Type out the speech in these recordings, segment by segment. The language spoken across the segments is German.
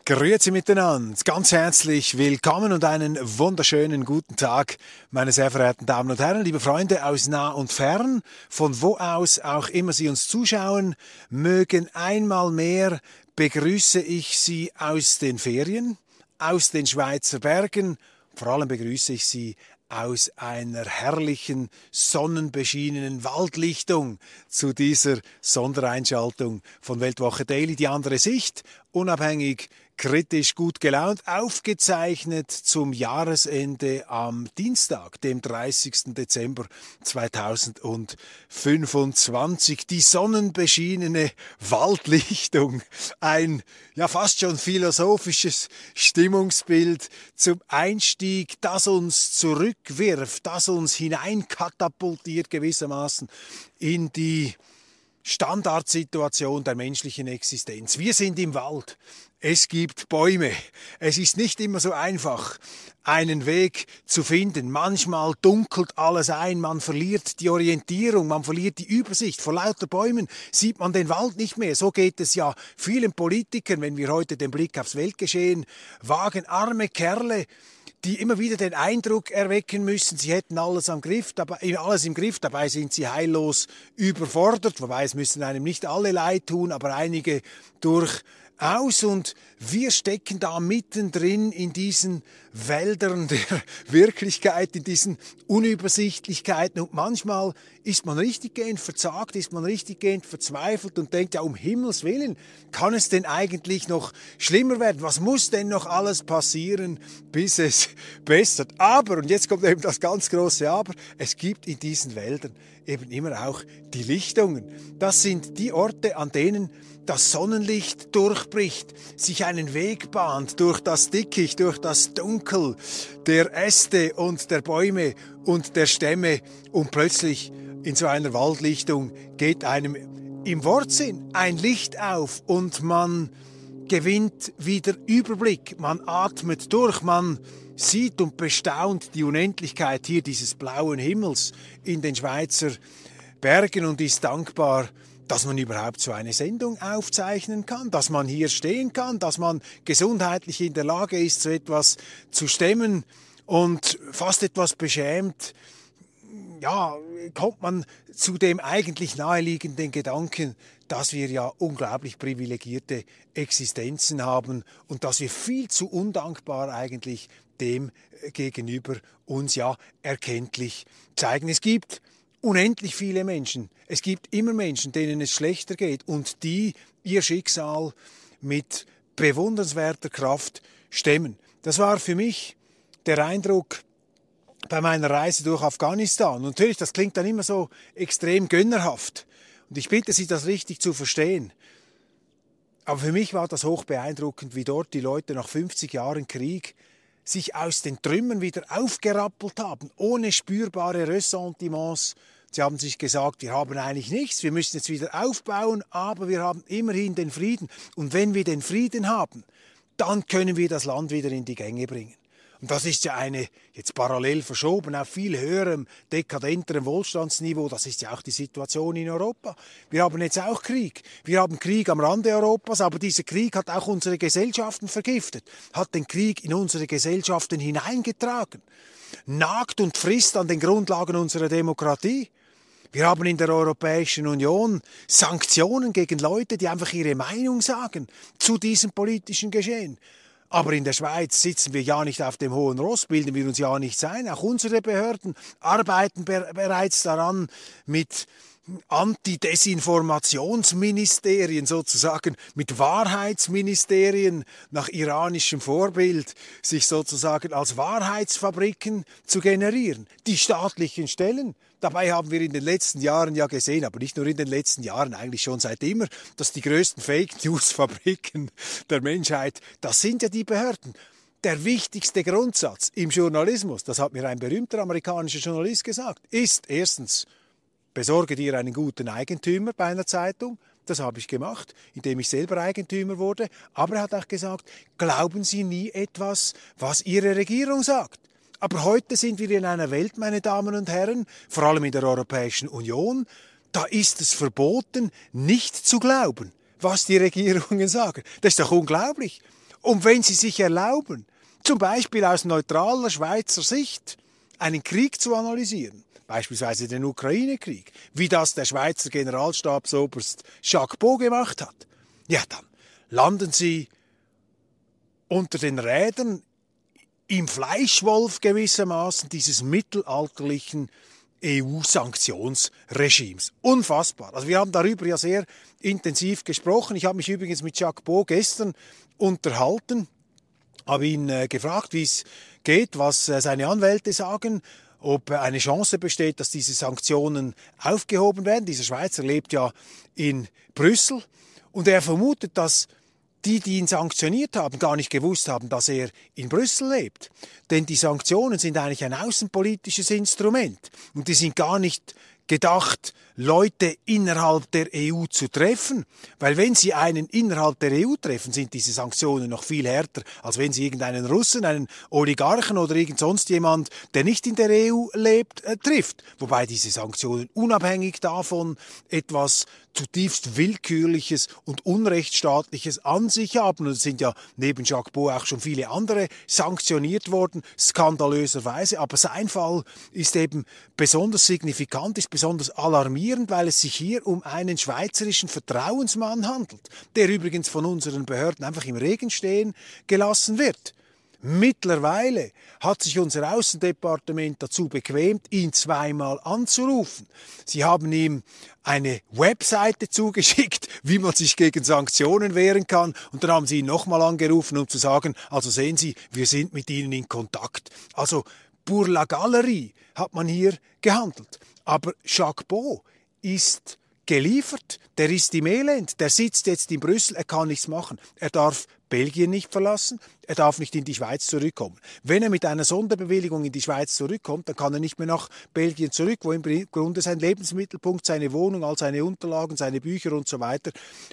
Grüezi miteinander, ganz herzlich willkommen und einen wunderschönen guten Tag, meine sehr verehrten Damen und Herren, liebe Freunde aus nah und fern, von wo aus auch immer Sie uns zuschauen mögen. Einmal mehr begrüße ich Sie aus den Ferien, aus den Schweizer Bergen, vor allem begrüße ich Sie aus einer herrlichen, sonnenbeschienenen Waldlichtung zu dieser Sondereinschaltung von Weltwoche Daily, die andere Sicht, unabhängig, kritisch, gut gelaunt, aufgezeichnet zum Jahresende am Dienstag, dem 30. Dezember 2025. Die sonnenbeschienene Waldlichtung, ein ja fast schon philosophisches Stimmungsbild zum Einstieg, das uns zurückwirft, das uns hineinkatapultiert gewissermaßen in die Standardsituation der menschlichen Existenz. Wir sind im Wald. Es gibt Bäume. Es ist nicht immer so einfach, einen Weg zu finden. Manchmal dunkelt alles ein, man verliert die Orientierung, man verliert die Übersicht. Vor lauter Bäumen sieht man den Wald nicht mehr. So geht es ja vielen Politikern, wenn wir heute den Blick aufs Weltgeschehen wagen. Arme Kerle, die immer wieder den Eindruck erwecken müssen, sie hätten alles im Griff, dabei sind sie heillos überfordert, wobei es müssen einem nicht alle leid tun, aber einige durchaus. Und wir stecken da mittendrin in diesen Wäldern der Wirklichkeit, in diesen Unübersichtlichkeiten. Und manchmal ist man richtiggehend verzagt, ist man richtiggehend verzweifelt und denkt, ja, um Himmels Willen, kann es denn eigentlich noch schlimmer werden? Was muss denn noch alles passieren, bis es bessert? Aber, und jetzt kommt eben das ganz große Aber, es gibt in diesen Wäldern eben immer auch die Lichtungen. Das sind die Orte, an denen das Sonnenlicht durchbricht, sich einen Weg bahnt durch das Dickicht, durch das Dunkel der Äste und der Bäume und der Stämme und plötzlich in so einer Waldlichtung geht einem im Wortsinn ein Licht auf und man gewinnt wieder Überblick, man atmet durch, man sieht und bestaunt die Unendlichkeit hier dieses blauen Himmels in den Schweizer Bergen und ist dankbar, dass man überhaupt so eine Sendung aufzeichnen kann, dass man hier stehen kann, dass man gesundheitlich in der Lage ist, so etwas zu stemmen und fast etwas beschämt, ja, kommt man zu dem eigentlich naheliegenden Gedanken, dass wir ja unglaublich privilegierte Existenzen haben und dass wir viel zu undankbar eigentlich dem gegenüber uns ja erkenntlich zeigen. Es gibt unendlich viele Menschen. Es gibt immer Menschen, denen es schlechter geht und die ihr Schicksal mit bewundernswerter Kraft stemmen. Das war für mich der Eindruck bei meiner Reise durch Afghanistan. Und natürlich, das klingt dann immer so extrem gönnerhaft. Und ich bitte Sie, das richtig zu verstehen. Aber für mich war das hoch beeindruckend, wie dort die Leute nach 50 Jahren Krieg sich aus den Trümmern wieder aufgerappelt haben, ohne spürbare Ressentiments. Sie haben sich gesagt, wir haben eigentlich nichts, wir müssen jetzt wieder aufbauen, aber wir haben immerhin den Frieden. Und wenn wir den Frieden haben, dann können wir das Land wieder in die Gänge bringen. Und das ist ja eine, jetzt parallel verschoben, auf viel höherem, dekadenterem Wohlstandsniveau, das ist ja auch die Situation in Europa. Wir haben jetzt auch Krieg. Wir haben Krieg am Rande Europas, aber dieser Krieg hat auch unsere Gesellschaften vergiftet, hat den Krieg in unsere Gesellschaften hineingetragen, nagt und frisst an den Grundlagen unserer Demokratie. Wir haben in der Europäischen Union Sanktionen gegen Leute, die einfach ihre Meinung sagen zu diesem politischen Geschehen. Aber in der Schweiz sitzen wir ja nicht auf dem hohen Ross, bilden wir uns ja nicht ein. Auch unsere Behörden arbeiten bereits daran, mit Antidesinformationsministerien sozusagen, mit Wahrheitsministerien nach iranischem Vorbild, sich sozusagen als Wahrheitsfabriken zu generieren. Die staatlichen Stellen. Dabei haben wir in den letzten Jahren ja gesehen, aber nicht nur in den letzten Jahren, eigentlich schon seit immer, dass die größten Fake-News-Fabriken der Menschheit, das sind ja die Behörden. Der wichtigste Grundsatz im Journalismus, das hat mir ein berühmter amerikanischer Journalist gesagt, ist erstens, besorge dir einen guten Eigentümer bei einer Zeitung. Das habe ich gemacht, indem ich selber Eigentümer wurde. Aber er hat auch gesagt, glauben Sie nie etwas, was Ihre Regierung sagt. Aber heute sind wir in einer Welt, meine Damen und Herren, vor allem in der Europäischen Union, da ist es verboten, nicht zu glauben, was die Regierungen sagen. Das ist doch unglaublich. Und wenn Sie sich erlauben, zum Beispiel aus neutraler Schweizer Sicht einen Krieg zu analysieren, beispielsweise den Ukraine-Krieg, wie das der Schweizer Generalstabsoberst Jacques Beau gemacht hat, ja, dann landen Sie unter den Rädern im Fleischwolf gewissermaßen dieses mittelalterlichen EU-Sanktionsregimes. Unfassbar. Also wir haben darüber ja sehr intensiv gesprochen. Ich habe mich übrigens mit Jacques Beau gestern unterhalten, habe ihn gefragt, wie es geht, was seine Anwälte sagen, ob eine Chance besteht, dass diese Sanktionen aufgehoben werden. Dieser Schweizer lebt ja in Brüssel und er vermutet, dass die ihn sanktioniert haben, gar nicht gewusst haben, dass er in Brüssel lebt. Denn die Sanktionen sind eigentlich ein außenpolitisches Instrument und die sind gar nicht gedacht, Leute innerhalb der EU zu treffen, weil wenn sie einen innerhalb der EU treffen, sind diese Sanktionen noch viel härter, als wenn sie irgendeinen Russen, einen Oligarchen oder irgend sonst jemand, der nicht in der EU lebt, trifft. Wobei diese Sanktionen unabhängig davon etwas zutiefst Willkürliches und Unrechtsstaatliches an sich haben. Und es sind ja neben Jacques Beau auch schon viele andere sanktioniert worden, skandalöserweise. Aber sein Fall ist eben besonders signifikant, ist besonders alarmierend, weil es sich hier um einen schweizerischen Vertrauensmann handelt, der übrigens von unseren Behörden einfach im Regen stehen gelassen wird. Mittlerweile hat sich unser Außendepartement dazu bequemt, ihn zweimal anzurufen. Sie haben ihm eine Webseite zugeschickt, wie man sich gegen Sanktionen wehren kann. Und dann haben sie ihn nochmal angerufen, um zu sagen, also sehen Sie, wir sind mit Ihnen in Kontakt. Also pour la Galerie hat man hier gehandelt. Aber Jacques Beau ist geliefert, der ist im Elend, der sitzt jetzt in Brüssel, er kann nichts machen. Er darf Belgien nicht verlassen, er darf nicht in die Schweiz zurückkommen. Wenn er mit einer Sonderbewilligung in die Schweiz zurückkommt, dann kann er nicht mehr nach Belgien zurück, wo im Grunde sein Lebensmittelpunkt, seine Wohnung, all seine Unterlagen, seine Bücher und so weiter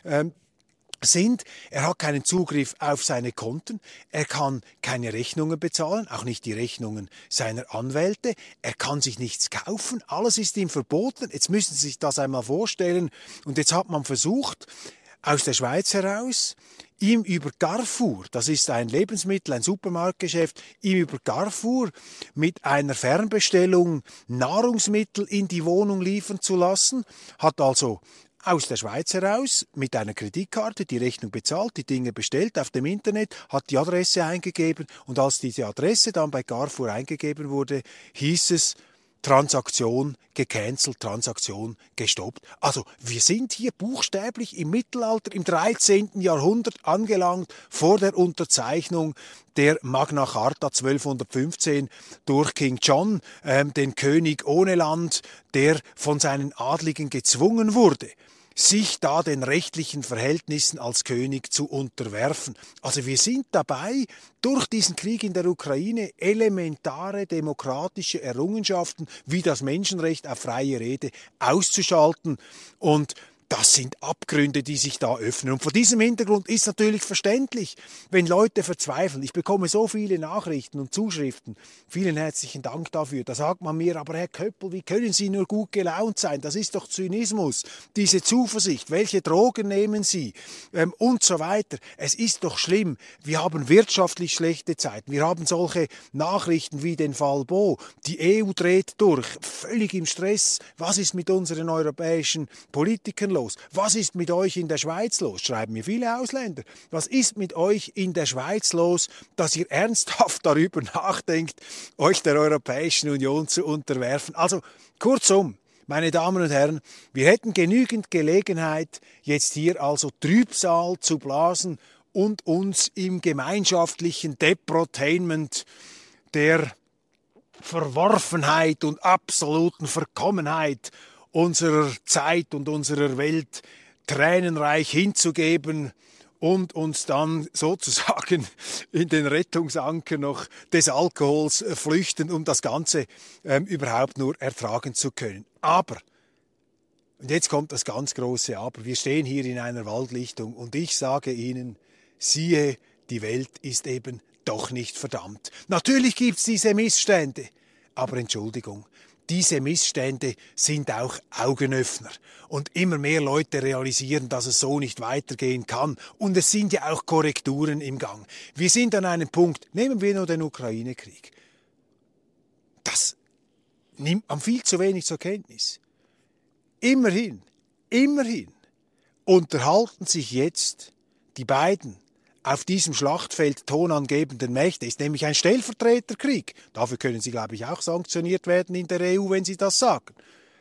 sind. Er hat keinen Zugriff auf seine Konten, er kann keine Rechnungen bezahlen, auch nicht die Rechnungen seiner Anwälte, er kann sich nichts kaufen, alles ist ihm verboten. Jetzt müssen Sie sich das einmal vorstellen. Und jetzt hat man versucht, aus der Schweiz heraus, ihm über Carrefour, das ist ein Lebensmittel, ein Supermarktgeschäft, ihm über Carrefour mit einer Fernbestellung Nahrungsmittel in die Wohnung liefern zu lassen, hat also aus der Schweiz heraus mit einer Kreditkarte die Rechnung bezahlt, die Dinge bestellt auf dem Internet, hat die Adresse eingegeben und als diese Adresse dann bei Carrefour eingegeben wurde, hieß es, Transaktion gecancelt, Transaktion gestoppt. Also wir sind hier buchstäblich im Mittelalter, im 13. Jahrhundert angelangt, vor der Unterzeichnung der Magna Charta 1215 durch King John, den König ohne Land, der von seinen Adligen gezwungen wurde, sich da den rechtlichen Verhältnissen als König zu unterwerfen. Also wir sind dabei, durch diesen Krieg in der Ukraine elementare demokratische Errungenschaften wie das Menschenrecht auf freie Rede auszuschalten und das sind Abgründe, die sich da öffnen. Und vor diesem Hintergrund ist natürlich verständlich, wenn Leute verzweifeln. Ich bekomme so viele Nachrichten und Zuschriften. Vielen herzlichen Dank dafür. Da sagt man mir, aber Herr Köppel, wie können Sie nur gut gelaunt sein? Das ist doch Zynismus. Diese Zuversicht, welche Drogen nehmen Sie? Und so weiter. Es ist doch schlimm. Wir haben wirtschaftlich schlechte Zeiten. Wir haben solche Nachrichten wie den Fall Beau. Die EU dreht durch, völlig im Stress. Was ist mit unseren europäischen Politikern los? Was ist mit euch in der Schweiz los? Schreiben mir viele Ausländer. Was ist mit euch in der Schweiz los, dass ihr ernsthaft darüber nachdenkt, euch der Europäischen Union zu unterwerfen? Also kurzum, meine Damen und Herren, wir hätten genügend Gelegenheit, jetzt hier also Trübsal zu blasen und uns im gemeinschaftlichen Deprotainment der Verworfenheit und absoluten Verkommenheit unserer Zeit und unserer Welt tränenreich hinzugeben und uns dann sozusagen in den Rettungsanker noch des Alkohols flüchten, um das Ganze überhaupt nur ertragen zu können. Aber, und jetzt kommt das ganz große Aber, wir stehen hier in einer Waldlichtung und ich sage Ihnen, siehe, die Welt ist eben doch nicht verdammt. Natürlich gibt's diese Missstände, aber Entschuldigung, diese Missstände sind auch Augenöffner. Und immer mehr Leute realisieren, dass es so nicht weitergehen kann. Und es sind ja auch Korrekturen im Gang. Wir sind an einem Punkt, nehmen wir nur den Ukraine-Krieg. Das nimmt man viel zu wenig zur Kenntnis. Immerhin unterhalten sich jetzt die beiden auf diesem Schlachtfeld tonangebenden Mächte, ist nämlich ein Stellvertreterkrieg. Dafür können sie, glaube ich, auch sanktioniert werden in der EU, wenn sie das sagen.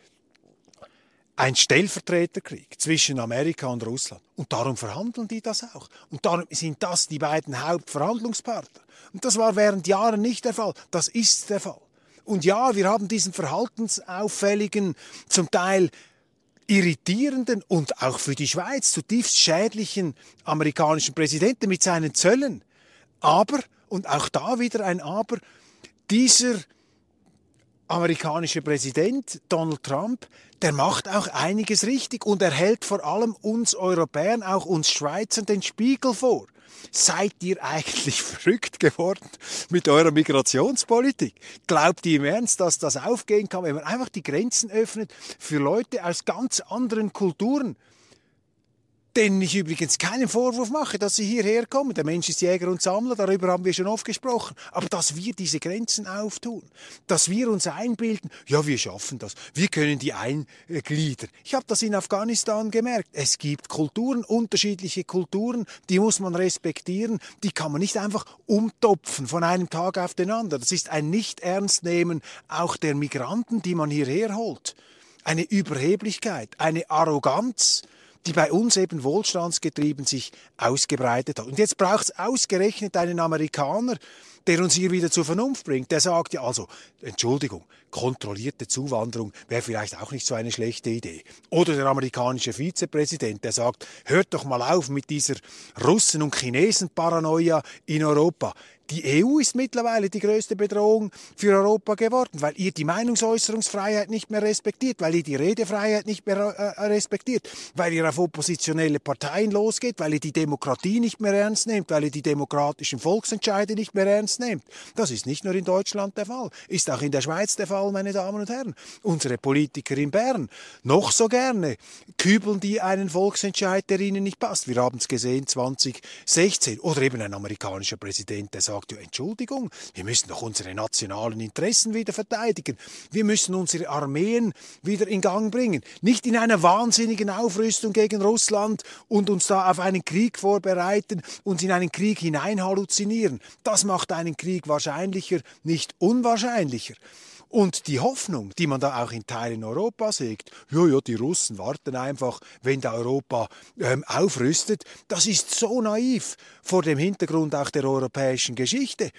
Ein Stellvertreterkrieg zwischen Amerika und Russland. Und darum verhandeln die das auch. Und darum sind das die beiden Hauptverhandlungspartner. Und das war während Jahren nicht der Fall. Das ist der Fall. Und ja, wir haben diesen verhaltensauffälligen, zum Teil irritierenden und auch für die Schweiz zutiefst schädlichen amerikanischen Präsidenten mit seinen Zöllen. Aber, und auch da wieder ein Aber, dieser amerikanische Präsident Donald Trump, der macht auch einiges richtig und er hält vor allem uns Europäern, auch uns Schweizern, den Spiegel vor. Seid ihr eigentlich verrückt geworden mit eurer Migrationspolitik? Glaubt ihr im Ernst, dass das aufgehen kann, wenn man einfach die Grenzen öffnet für Leute aus ganz anderen Kulturen? Denen ich übrigens keinen Vorwurf mache, dass sie hierher kommen. Der Mensch ist Jäger und Sammler, darüber haben wir schon oft gesprochen. Aber dass wir diese Grenzen auftun, dass wir uns einbilden, ja, wir schaffen das, wir können die eingliedern. Ich habe das in Afghanistan gemerkt. Es gibt Kulturen, unterschiedliche Kulturen, die muss man respektieren, die kann man nicht einfach umtopfen von einem Tag auf den anderen. Das ist ein Nicht-Ernst-Nehmen auch der Migranten, die man hierher holt. Eine Überheblichkeit, eine Arroganz, die bei uns eben wohlstandsgetrieben sich ausgebreitet hat. Und jetzt braucht es ausgerechnet einen Amerikaner, der uns hier wieder zur Vernunft bringt. Der sagt ja also, Entschuldigung, kontrollierte Zuwanderung wäre vielleicht auch nicht so eine schlechte Idee. Oder der amerikanische Vizepräsident, der sagt, hört doch mal auf mit dieser Russen- und Chinesen-Paranoia in Europa. Die EU ist mittlerweile die größte Bedrohung für Europa geworden, weil ihr die Meinungsäußerungsfreiheit nicht mehr respektiert, weil ihr die Redefreiheit nicht mehr respektiert, weil ihr auf oppositionelle Parteien losgeht, weil ihr die Demokratie nicht mehr ernst nehmt, weil ihr die demokratischen Volksentscheide nicht mehr ernst nehmt. Das ist nicht nur in Deutschland der Fall, ist auch in der Schweiz der Fall, meine Damen und Herren. Unsere Politiker in Bern, noch so gerne, kübeln die einen Volksentscheid, der ihnen nicht passt. Wir haben es gesehen 2016. Oder eben ein amerikanischer Präsident, der sagt, ja, Entschuldigung, wir müssen doch unsere nationalen Interessen wieder verteidigen. Wir müssen unsere Armeen wieder in Gang bringen. Nicht in einer wahnsinnigen Aufrüstung gegen Russland und uns da auf einen Krieg vorbereiten, uns in einen Krieg hinein halluzinieren. Das macht einen Krieg wahrscheinlicher, nicht unwahrscheinlicher. Und die Hoffnung, die man da auch in Teilen Europas hegt, ja, die Russen warten einfach, wenn da Europa aufrüstet, das ist so naiv vor dem Hintergrund auch der europäischen Geschichte.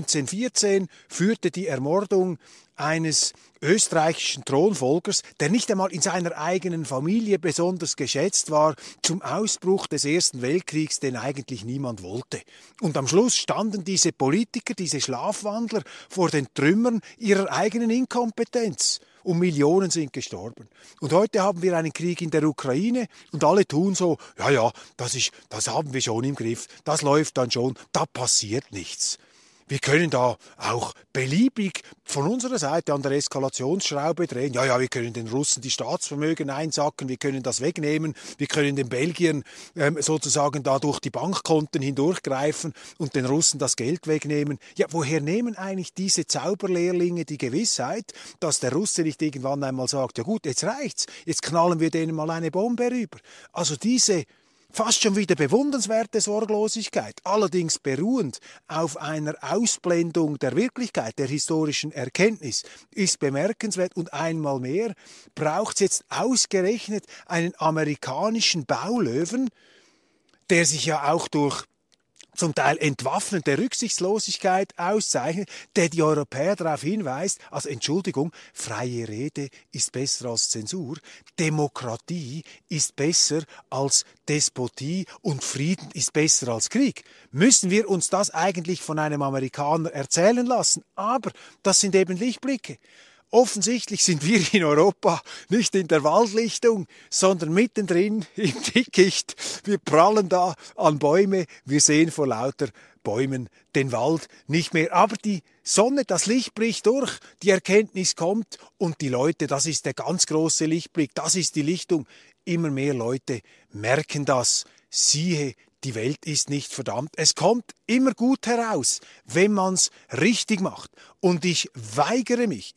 1914 führte die Ermordung eines österreichischen Thronfolgers, der nicht einmal in seiner eigenen Familie besonders geschätzt war, zum Ausbruch des Ersten Weltkriegs, den eigentlich niemand wollte. Und am Schluss standen diese Politiker, diese Schlafwandler vor den Trümmern ihrer eigenen Inkompetenz. Und Millionen sind gestorben. Und heute haben wir einen Krieg in der Ukraine und alle tun so, ja, das haben wir schon im Griff, das läuft dann schon, da passiert nichts. Wir können da auch beliebig von unserer Seite an der Eskalationsschraube drehen. Ja, wir können den Russen die Staatsvermögen einsacken, wir können das wegnehmen, wir können den Belgiern sozusagen da durch die Bankkonten hindurchgreifen und den Russen das Geld wegnehmen. Ja, woher nehmen eigentlich diese Zauberlehrlinge die Gewissheit, dass der Russe nicht irgendwann einmal sagt, ja gut, jetzt reicht's, jetzt knallen wir denen mal eine Bombe rüber. Also diese fast schon wieder bewundernswerte Sorglosigkeit, allerdings beruhend auf einer Ausblendung der Wirklichkeit, der historischen Erkenntnis, ist bemerkenswert. Und einmal mehr braucht es jetzt ausgerechnet einen amerikanischen Baulöwen, der sich ja auch durch zum Teil entwaffnende Rücksichtslosigkeit auszeichnet, der die Europäer darauf hinweist, also Entschuldigung, freie Rede ist besser als Zensur, Demokratie ist besser als Despotie und Frieden ist besser als Krieg. Müssen wir uns das eigentlich von einem Amerikaner erzählen lassen? Aber das sind eben Lichtblicke. Offensichtlich sind wir in Europa nicht in der Waldlichtung, sondern mittendrin im Dickicht. Wir prallen da an Bäume, wir sehen vor lauter Bäumen den Wald nicht mehr. Aber die Sonne, das Licht bricht durch, die Erkenntnis kommt und die Leute, das ist der ganz große Lichtblick, das ist die Lichtung. Immer mehr Leute merken das. Siehe, die Welt ist nicht verdammt. Es kommt immer gut heraus, wenn man es richtig macht. Und ich weigere mich,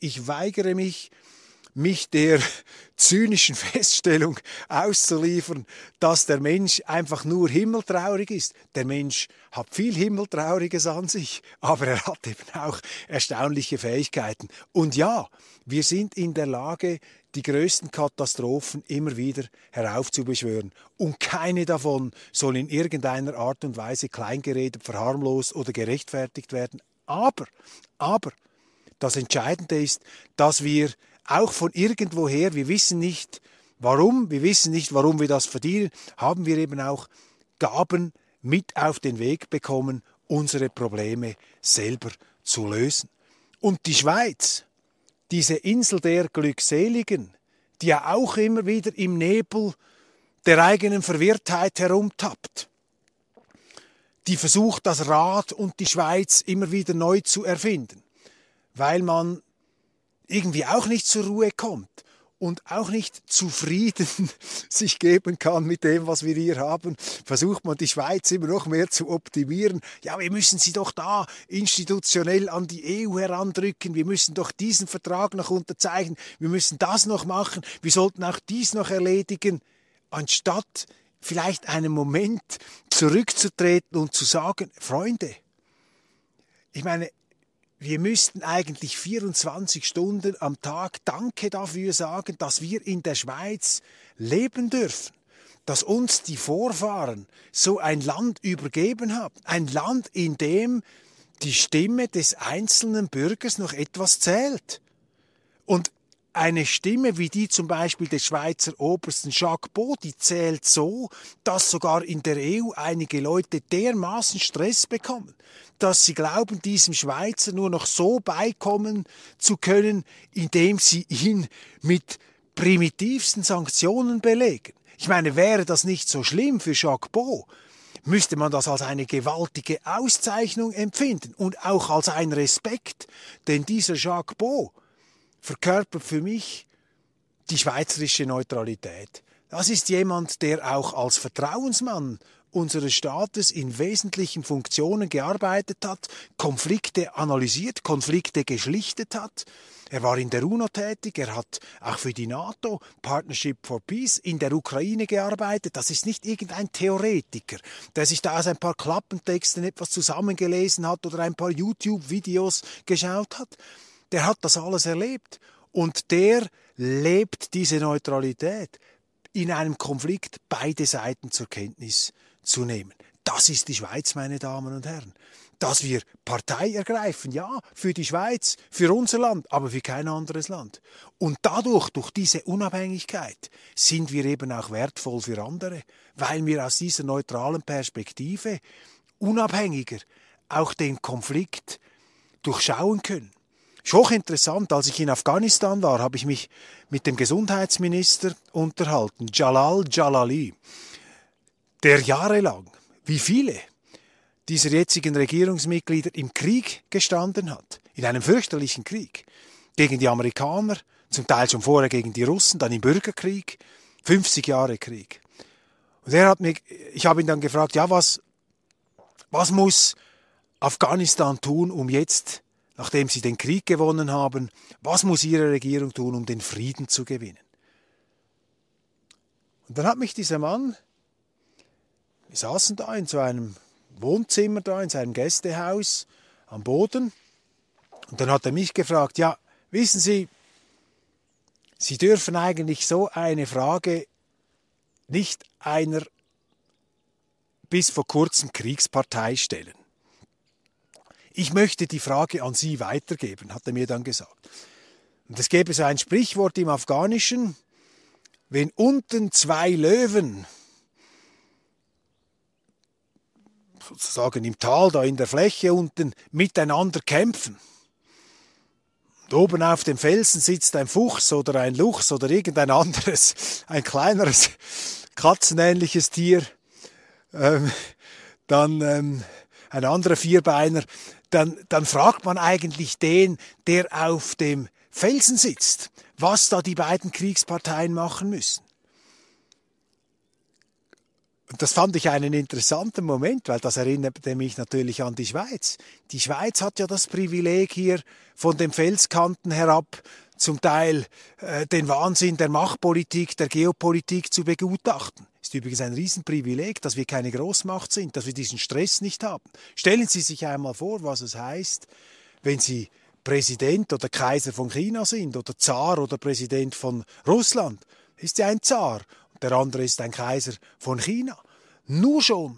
mich der zynischen Feststellung auszuliefern, dass der Mensch einfach nur himmeltraurig ist. Der Mensch hat viel Himmeltrauriges an sich, aber er hat eben auch erstaunliche Fähigkeiten. Und ja, wir sind in der Lage, die größten Katastrophen immer wieder heraufzubeschwören. Und keine davon soll in irgendeiner Art und Weise kleingeredet, verharmlost oder gerechtfertigt werden. Aber das Entscheidende ist, dass wir auch von irgendwoher, wir wissen nicht warum wir das verdienen, haben wir eben auch Gaben mit auf den Weg bekommen, unsere Probleme selber zu lösen. Und die Schweiz, diese Insel der Glückseligen, die ja auch immer wieder im Nebel der eigenen Verwirrtheit herumtappt, die versucht, das Rad und die Schweiz immer wieder neu zu erfinden, weil man irgendwie auch nicht zur Ruhe kommt und auch nicht zufrieden sich geben kann mit dem, was wir hier haben, versucht man die Schweiz immer noch mehr zu optimieren. Ja, wir müssen sie doch da institutionell an die EU herandrücken, wir müssen doch diesen Vertrag noch unterzeichnen, wir müssen das noch machen, wir sollten auch dies noch erledigen, anstatt vielleicht einen Moment zurückzutreten und zu sagen, Freunde, ich meine, wir müssten eigentlich 24 Stunden am Tag Danke dafür sagen, dass wir in der Schweiz leben dürfen, dass uns die Vorfahren so ein Land übergeben haben. Ein Land, in dem die Stimme des einzelnen Bürgers noch etwas zählt. Und eine Stimme wie die zum Beispiel des Schweizer Obersten Jacques Beau, die zählt so, dass sogar in der EU einige Leute dermaßen Stress bekommen, dass sie glauben, diesem Schweizer nur noch so beikommen zu können, indem sie ihn mit primitivsten Sanktionen belegen. Ich meine, wäre das nicht so schlimm für Jacques Beau, müsste man das als eine gewaltige Auszeichnung empfinden und auch als ein Respekt, denn dieser Jacques Beau verkörpert für mich die schweizerische Neutralität. Das ist jemand, der auch als Vertrauensmann unseres Staates in wesentlichen Funktionen gearbeitet hat, Konflikte analysiert, Konflikte geschlichtet hat. Er war in der UNO tätig, er hat auch für die NATO, Partnership for Peace, in der Ukraine gearbeitet. Das ist nicht irgendein Theoretiker, der sich da aus ein paar Klappentexten etwas zusammengelesen hat oder ein paar YouTube-Videos geschaut hat. Der hat das alles erlebt und der lebt diese Neutralität, in einem Konflikt beide Seiten zur Kenntnis zu nehmen. Das ist die Schweiz, meine Damen und Herren. Dass wir Partei ergreifen, ja, für die Schweiz, für unser Land, aber für kein anderes Land. Und dadurch, durch diese Unabhängigkeit, sind wir eben auch wertvoll für andere, weil wir aus dieser neutralen Perspektive unabhängiger auch den Konflikt durchschauen können. Ist hochinteressant, als ich in Afghanistan war, habe ich mich mit dem Gesundheitsminister unterhalten, Jalal Jalali, der jahrelang, wie viele dieser jetzigen Regierungsmitglieder, im Krieg gestanden hat, in einem fürchterlichen Krieg, gegen die Amerikaner, zum Teil schon vorher gegen die Russen, dann im Bürgerkrieg, 50 Jahre Krieg. Und ich habe ihn dann gefragt, ja, was muss Afghanistan tun, um jetzt, nachdem sie den Krieg gewonnen haben, was muss ihre Regierung tun, um den Frieden zu gewinnen? Und dann hat mich dieser Mann, wir saßen da in so einem Wohnzimmer, da in seinem Gästehaus am Boden, und dann hat er mich gefragt, ja, wissen Sie, Sie dürfen eigentlich so eine Frage nicht einer bis vor kurzem Kriegspartei stellen. Ich möchte die Frage an Sie weitergeben, hat er mir dann gesagt. Und es gäbe so ein Sprichwort im Afghanischen, wenn unten zwei Löwen, sozusagen im Tal, da in der Fläche unten, miteinander kämpfen, und oben auf dem Felsen sitzt ein Fuchs oder ein Luchs oder irgendein anderes, ein kleineres, katzenähnliches Tier, dann ein anderer Vierbeiner, dann fragt man eigentlich den, der auf dem Felsen sitzt, was da die beiden Kriegsparteien machen müssen. Und das fand ich einen interessanten Moment, weil das erinnerte mich natürlich an die Schweiz. Die Schweiz hat ja das Privileg, hier von den Felskanten herab zum Teil den Wahnsinn der Machtpolitik, der Geopolitik zu begutachten. Ist übrigens ein Riesenprivileg, dass wir keine Großmacht sind, dass wir diesen Stress nicht haben. Stellen Sie sich einmal vor, was es heißt, wenn Sie Präsident oder Kaiser von China sind oder Zar oder Präsident von Russland. Ist ja ein Zar und der andere ist ein Kaiser von China. Nur schon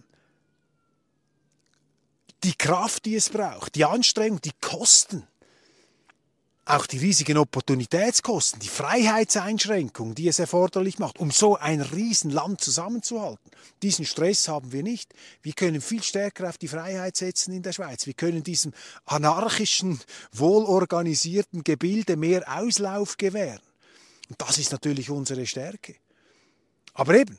die Kraft, die es braucht, die Anstrengung, die Kosten, auch die riesigen Opportunitätskosten, die Freiheitseinschränkung, die es erforderlich macht, um so ein Riesenland zusammenzuhalten. Diesen Stress haben wir nicht. Wir können viel stärker auf die Freiheit setzen in der Schweiz. Wir können diesem anarchischen, wohlorganisierten Gebilde mehr Auslauf gewähren. Und das ist natürlich unsere Stärke. Aber eben,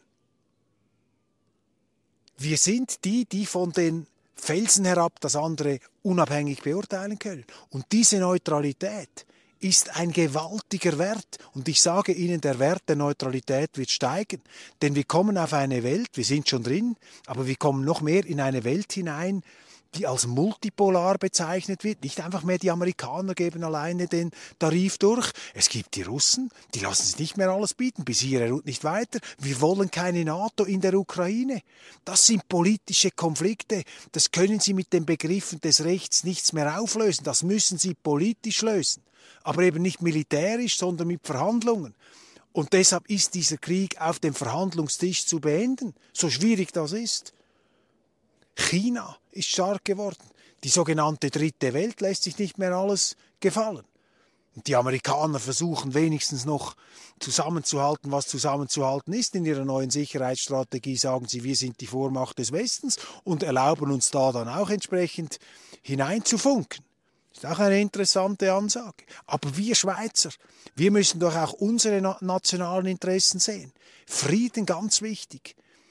wir sind die von den Felsen herab das andere unabhängig beurteilen können. Und diese Neutralität ist ein gewaltiger Wert. Und ich sage Ihnen, der Wert der Neutralität wird steigen. Denn wir kommen auf eine Welt, wir sind schon drin, aber wir kommen noch mehr in eine Welt hinein, die als multipolar bezeichnet wird. Nicht einfach mehr die Amerikaner geben alleine den Tarif durch. Es gibt die Russen, die lassen sich nicht mehr alles bieten, bis hierher und nicht weiter. Wir wollen keine NATO in der Ukraine. Das sind politische Konflikte. Das können Sie mit den Begriffen des Rechts nichts mehr auflösen. Das müssen Sie politisch lösen. Aber eben nicht militärisch, sondern mit Verhandlungen. Und deshalb ist dieser Krieg auf dem Verhandlungstisch zu beenden, so schwierig das ist. China ist stark geworden. Die sogenannte dritte Welt lässt sich nicht mehr alles gefallen. Und die Amerikaner versuchen wenigstens noch zusammenzuhalten, was zusammenzuhalten ist. In ihrer neuen Sicherheitsstrategie sagen sie, wir sind die Vormacht des Westens und erlauben uns da dann auch entsprechend hineinzufunken. Das ist auch eine interessante Ansage. Aber wir Schweizer, wir müssen doch auch unsere nationalen Interessen sehen. Frieden ganz wichtig.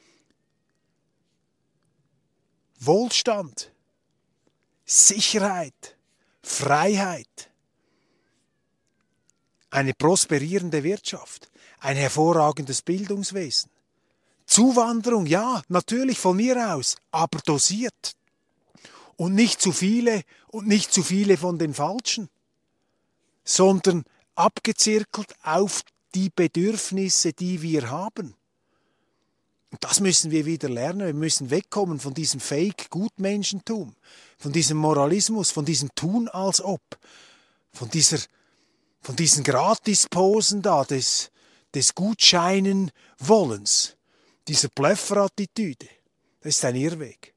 Wohlstand, Sicherheit, Freiheit, eine prosperierende Wirtschaft, ein hervorragendes Bildungswesen. Zuwanderung, ja, natürlich von mir aus, aber dosiert. Und nicht zu viele von den Falschen, sondern abgezirkelt auf die Bedürfnisse, die wir haben. Und das müssen wir wieder lernen. Wir müssen wegkommen von diesem Fake-Gutmenschentum, von diesem Moralismus, von diesem Tun als ob, von diesen Gratisposen da des Gutscheinen-Wollens, dieser Blöfferattitüde. Das ist ein Irrweg.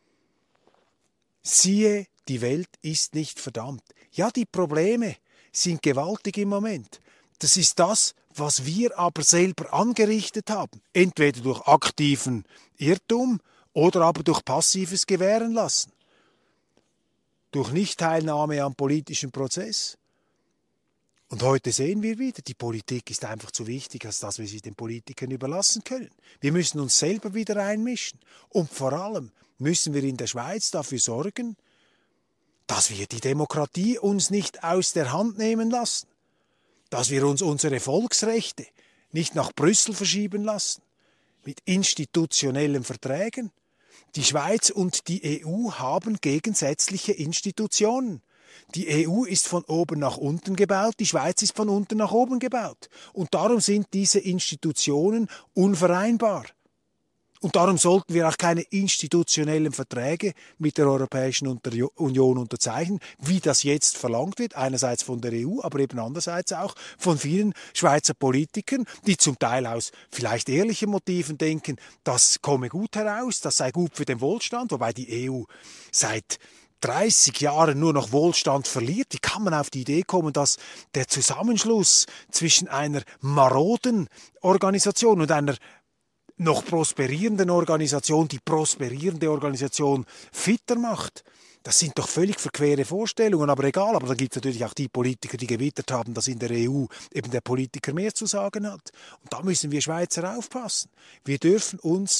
Siehe, die Welt ist nicht verdammt. Ja, die Probleme sind gewaltig im Moment. Das ist das, was wir aber selber angerichtet haben. Entweder durch aktiven Irrtum oder aber durch passives Gewähren lassen. Durch Nichtteilnahme am politischen Prozess. Und heute sehen wir wieder, die Politik ist einfach zu wichtig, als dass wir sie den Politikern überlassen können. Wir müssen uns selber wieder einmischen. Und vor allem müssen wir in der Schweiz dafür sorgen, dass wir die Demokratie uns nicht aus der Hand nehmen lassen. Dass wir uns unsere Volksrechte nicht nach Brüssel verschieben lassen, mit institutionellen Verträgen. Die Schweiz und die EU haben gegensätzliche Institutionen. Die EU ist von oben nach unten gebaut, die Schweiz ist von unten nach oben gebaut. Und darum sind diese Institutionen unvereinbar. Und darum sollten wir auch keine institutionellen Verträge mit der Europäischen Union unterzeichnen, wie das jetzt verlangt wird, einerseits von der EU, aber eben andererseits auch von vielen Schweizer Politikern, die zum Teil aus vielleicht ehrlichen Motiven denken, das komme gut heraus, das sei gut für den Wohlstand, wobei die EU seit 30 Jahren nur noch Wohlstand verliert. Wie kann man auf die Idee kommen, dass der Zusammenschluss zwischen einer maroden Organisation und einer noch prosperierenden Organisation, die prosperierende Organisation fitter macht? Das sind doch völlig verquere Vorstellungen, aber egal. Aber dann gibt es natürlich auch die Politiker, die gewittert haben, dass in der EU eben der Politiker mehr zu sagen hat. Und da müssen wir Schweizer aufpassen. Wir dürfen uns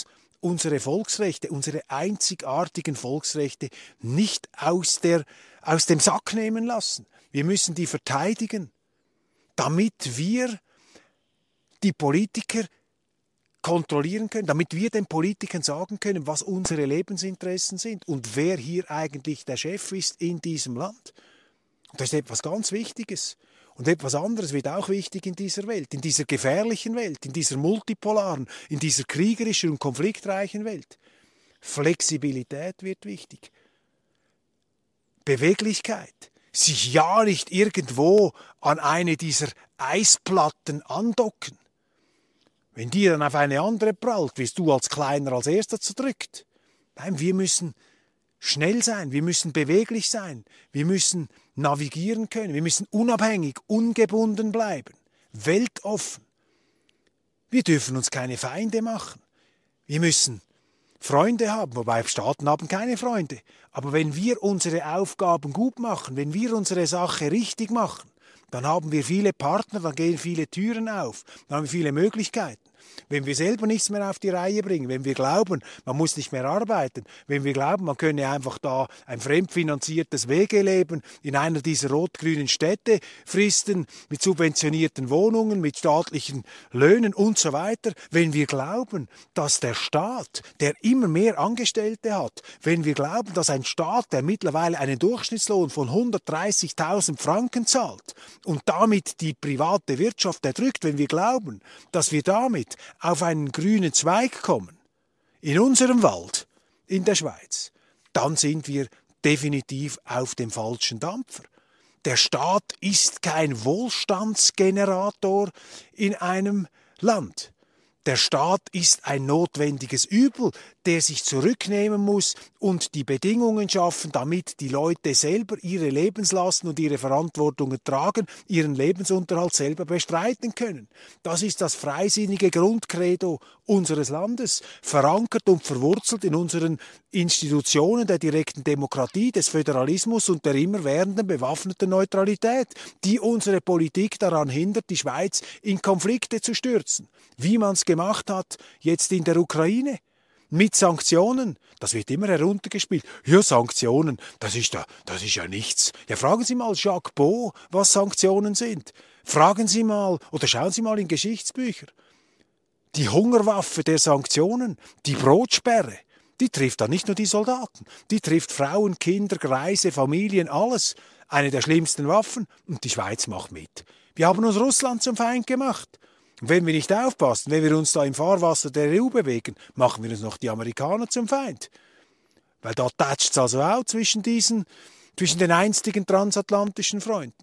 unsere Volksrechte, unsere einzigartigen Volksrechte nicht aus dem Sack nehmen lassen. Wir müssen die verteidigen, damit wir die Politiker kontrollieren können, damit wir den Politikern sagen können, was unsere Lebensinteressen sind und wer hier eigentlich der Chef ist in diesem Land. Und das ist etwas ganz Wichtiges. Und etwas anderes wird auch wichtig in dieser Welt, in dieser gefährlichen Welt, in dieser multipolaren, in dieser kriegerischen und konfliktreichen Welt. Flexibilität wird wichtig. Beweglichkeit. Sich ja nicht irgendwo an eine dieser Eisplatten andocken. Wenn die dann auf eine andere prallt, wirst du als Kleiner als Erster zerdrückt. Nein, wir müssen schnell sein, wir müssen beweglich sein, wir müssen navigieren können, wir müssen unabhängig, ungebunden bleiben, weltoffen. Wir dürfen uns keine Feinde machen. Wir müssen Freunde haben, wobei Staaten haben keine Freunde. Aber wenn wir unsere Aufgaben gut machen, wenn wir unsere Sache richtig machen, dann haben wir viele Partner, dann gehen viele Türen auf, dann haben wir viele Möglichkeiten. Wenn wir selber nichts mehr auf die Reihe bringen, wenn wir glauben, man muss nicht mehr arbeiten, wenn wir glauben, man könne einfach da ein fremdfinanziertes WG-Leben in einer dieser rot-grünen Städte fristen, mit subventionierten Wohnungen, mit staatlichen Löhnen und so weiter, wenn wir glauben, dass der Staat, der immer mehr Angestellte hat, wenn wir glauben, dass ein Staat, der mittlerweile einen Durchschnittslohn von 130.000 Franken zahlt und damit die private Wirtschaft erdrückt, wenn wir glauben, dass wir damit auf einen grünen Zweig kommen, in unserem Wald, in der Schweiz, dann sind wir definitiv auf dem falschen Dampfer. Der Staat ist kein Wohlstandsgenerator in einem Land. Der Staat ist ein notwendiges Übel, der sich zurücknehmen muss und die Bedingungen schaffen, damit die Leute selber ihre Lebenslasten und ihre Verantwortungen tragen, ihren Lebensunterhalt selber bestreiten können. Das ist das freisinnige Grundcredo unseres Landes, verankert und verwurzelt in unseren Institutionen der direkten Demokratie, des Föderalismus und der immerwährenden bewaffneten Neutralität, die unsere Politik daran hindert, die Schweiz in Konflikte zu stürzen, wie man es gemacht hat jetzt in der Ukraine. Mit Sanktionen, das wird immer heruntergespielt. Ja, Sanktionen, das ist ja nichts. Ja, fragen Sie mal Jacques Beau, was Sanktionen sind. Fragen Sie mal, oder schauen Sie mal in Geschichtsbücher. Die Hungerwaffe der Sanktionen, die Brotsperre, die trifft dann nicht nur die Soldaten, die trifft Frauen, Kinder, Greise, Familien, alles. Eine der schlimmsten Waffen, und die Schweiz macht mit. Wir haben uns Russland zum Feind gemacht. Und wenn wir nicht aufpassen, wenn wir uns da im Fahrwasser der EU bewegen, machen wir uns noch die Amerikaner zum Feind. Weil da tätscht es also auch zwischen den einstigen transatlantischen Freunden.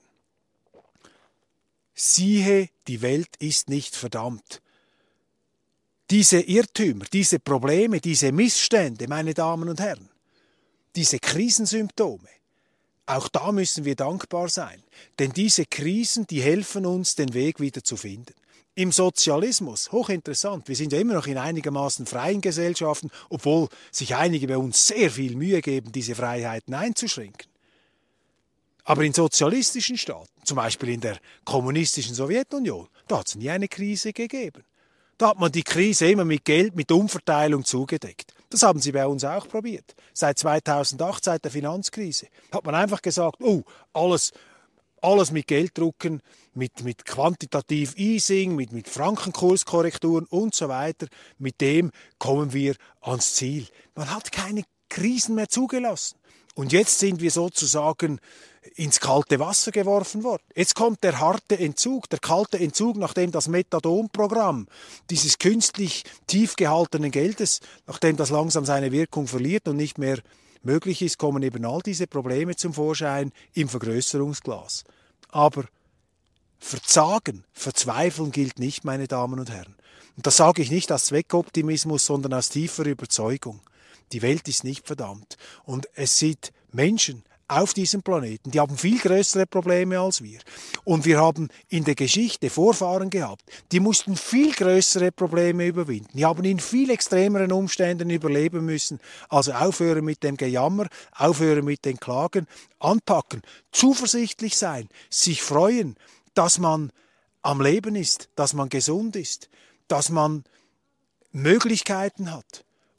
Siehe, die Welt ist nicht verdammt. Diese Irrtümer, diese Probleme, diese Missstände, meine Damen und Herren, diese Krisensymptome, auch da müssen wir dankbar sein. Denn diese Krisen, die helfen uns, den Weg wieder zu finden. Im Sozialismus, hochinteressant, wir sind ja immer noch in einigermaßen freien Gesellschaften, obwohl sich einige bei uns sehr viel Mühe geben, diese Freiheiten einzuschränken. Aber in sozialistischen Staaten, zum Beispiel in der kommunistischen Sowjetunion, da hat es nie eine Krise gegeben. Da hat man die Krise immer mit Geld, mit Umverteilung zugedeckt. Das haben sie bei uns auch probiert. Seit 2008, seit der Finanzkrise, hat man einfach gesagt, oh, alles mit Geld drucken, mit quantitativ Easing, mit Frankenkurskorrekturen und so weiter. Mit dem kommen wir ans Ziel. Man hat keine Krisen mehr zugelassen. Und jetzt sind wir sozusagen ins kalte Wasser geworfen worden. Jetzt kommt der harte Entzug, der kalte Entzug, nachdem das Methadon-Programm dieses künstlich tief gehaltenen Geldes, nachdem das langsam seine Wirkung verliert und nicht mehr möglich ist, kommen eben all diese Probleme zum Vorschein im Vergrößerungsglas. Aber Verzagen, Verzweifeln gilt nicht, meine Damen und Herren. Und das sage ich nicht aus Zweckoptimismus, sondern aus tiefer Überzeugung. Die Welt ist nicht verdammt. Und es sind Menschen auf diesem Planeten, die haben viel größere Probleme als wir. Und wir haben in der Geschichte Vorfahren gehabt, die mussten viel größere Probleme überwinden. Die haben in viel extremeren Umständen überleben müssen. Also aufhören mit dem Gejammer, aufhören mit den Klagen, anpacken, zuversichtlich sein, sich freuen, dass man am Leben ist, dass man gesund ist, dass man Möglichkeiten hat.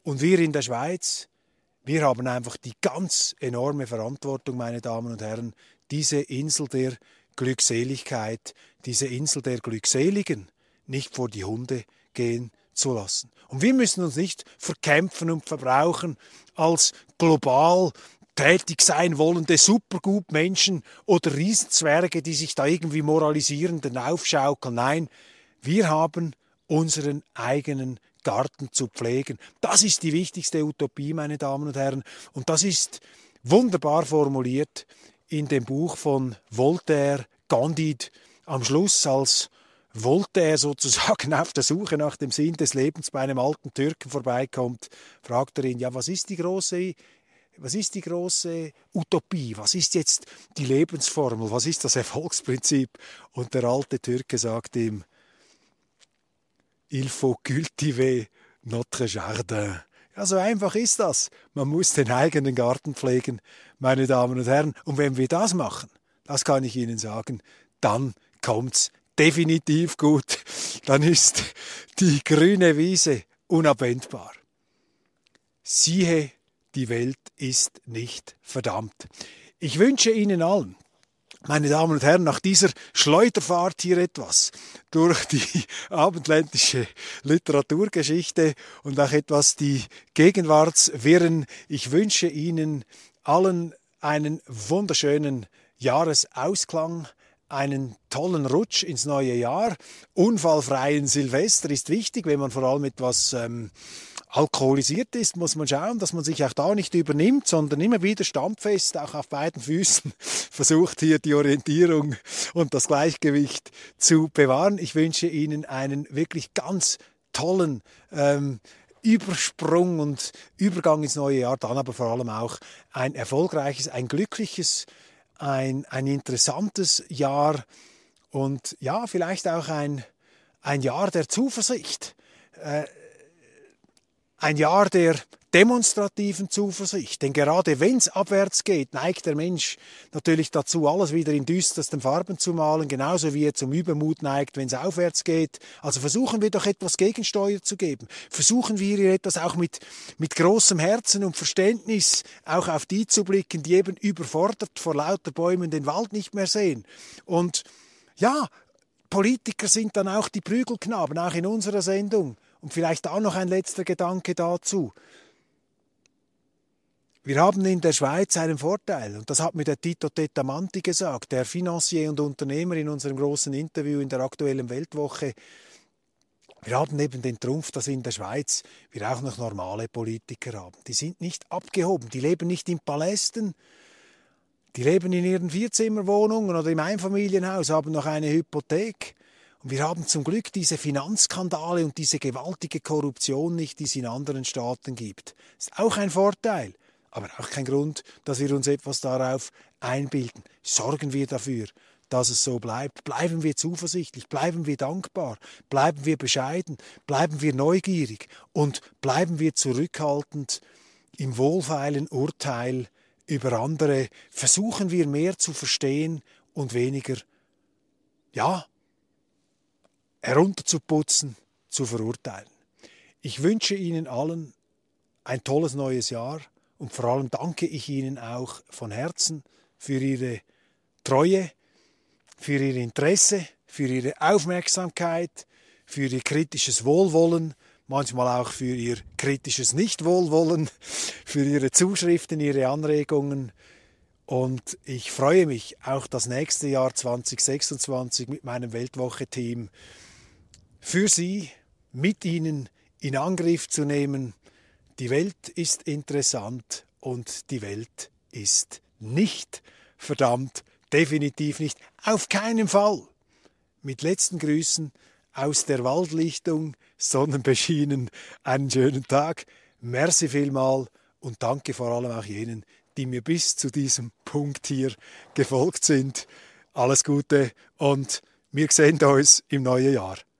Und wir in der Schweiz, wir haben einfach die ganz enorme Verantwortung, meine Damen und Herren, diese Insel der Glückseligkeit, diese Insel der Glückseligen nicht vor die Hunde gehen zu lassen. Und wir müssen uns nicht verkämpfen und verbrauchen als global tätig sein wollende Supergutmenschen oder Riesenzwerge, die sich da irgendwie moralisierend aufschaukeln. Nein, wir haben unseren eigenen Garten zu pflegen. Das ist die wichtigste Utopie, meine Damen und Herren. Und das ist wunderbar formuliert in dem Buch von Voltaire, Candide, am Schluss, als Voltaire sozusagen auf der Suche nach dem Sinn des Lebens bei einem alten Türken vorbeikommt, fragt er ihn, ja, was ist die große Utopie? Was ist jetzt die Lebensformel? Was ist das Erfolgsprinzip? Und der alte Türke sagt ihm, Il faut cultiver notre jardin. Ja, so einfach ist das. Man muss den eigenen Garten pflegen, meine Damen und Herren. Und wenn wir das machen, das kann ich Ihnen sagen, dann kommt's definitiv gut. Dann ist die grüne Wiese unabwendbar. Siehe, die Welt ist nicht verdammt. Ich wünsche Ihnen allen, meine Damen und Herren, nach dieser Schleuderfahrt hier etwas durch die abendländische Literaturgeschichte und auch etwas die Gegenwartswirren, ich wünsche Ihnen allen einen wunderschönen Jahresausklang, einen tollen Rutsch ins neue Jahr, unfallfreien Silvester ist wichtig, wenn man vor allem etwas alkoholisiert ist, muss man schauen, dass man sich auch da nicht übernimmt, sondern immer wieder standfest, auch auf beiden Füßen, versucht hier die Orientierung und das Gleichgewicht zu bewahren. Ich wünsche Ihnen einen wirklich ganz tollen Übersprung und Übergang ins neue Jahr, dann aber vor allem auch ein erfolgreiches, ein glückliches, ein interessantes Jahr und ja, vielleicht auch ein Jahr der Zuversicht. Ein Jahr der demonstrativen Zuversicht, denn gerade wenn es abwärts geht, neigt der Mensch natürlich dazu, alles wieder in düstersten Farben zu malen, genauso wie er zum Übermut neigt, wenn es aufwärts geht. Also versuchen wir doch etwas Gegensteuer zu geben. Versuchen wir hier etwas auch mit großem Herzen und Verständnis auch auf die zu blicken, die eben überfordert vor lauter Bäumen den Wald nicht mehr sehen. Und ja, Politiker sind dann auch die Prügelknaben, auch in unserer Sendung. Und vielleicht auch noch ein letzter Gedanke dazu. Wir haben in der Schweiz einen Vorteil, und das hat mir der Tito Tetamanti gesagt, der Financier und Unternehmer in unserem großen Interview in der aktuellen Weltwoche. Wir haben eben den Trumpf, dass in der Schweiz wir auch noch normale Politiker haben. Die sind nicht abgehoben, die leben nicht in Palästen, die leben in ihren Vierzimmerwohnungen oder im Einfamilienhaus, haben noch eine Hypothek. Und wir haben zum Glück diese Finanzskandale und diese gewaltige Korruption nicht, die es in anderen Staaten gibt. Das ist auch ein Vorteil, aber auch kein Grund, dass wir uns etwas darauf einbilden. Sorgen wir dafür, dass es so bleibt. Bleiben wir zuversichtlich, bleiben wir dankbar, bleiben wir bescheiden, bleiben wir neugierig und bleiben wir zurückhaltend im wohlfeilen Urteil über andere. Versuchen wir mehr zu verstehen und weniger, herunterzuputzen, zu verurteilen. Ich wünsche Ihnen allen ein tolles neues Jahr und vor allem danke ich Ihnen auch von Herzen für Ihre Treue, für Ihr Interesse, für Ihre Aufmerksamkeit, für Ihr kritisches Wohlwollen, manchmal auch für Ihr kritisches Nichtwohlwollen, für Ihre Zuschriften, Ihre Anregungen. Und ich freue mich, auch das nächste Jahr 2026 mit meinem Weltwoche-Team für Sie, mit Ihnen in Angriff zu nehmen. Die Welt ist interessant und die Welt ist nicht verdammt, definitiv nicht, auf keinen Fall. Mit letzten Grüßen aus der Waldlichtung, sonnenbeschienen, einen schönen Tag. Merci vielmal und danke vor allem auch jenen, die mir bis zu diesem Punkt hier gefolgt sind. Alles Gute und wir sehen uns im neuen Jahr.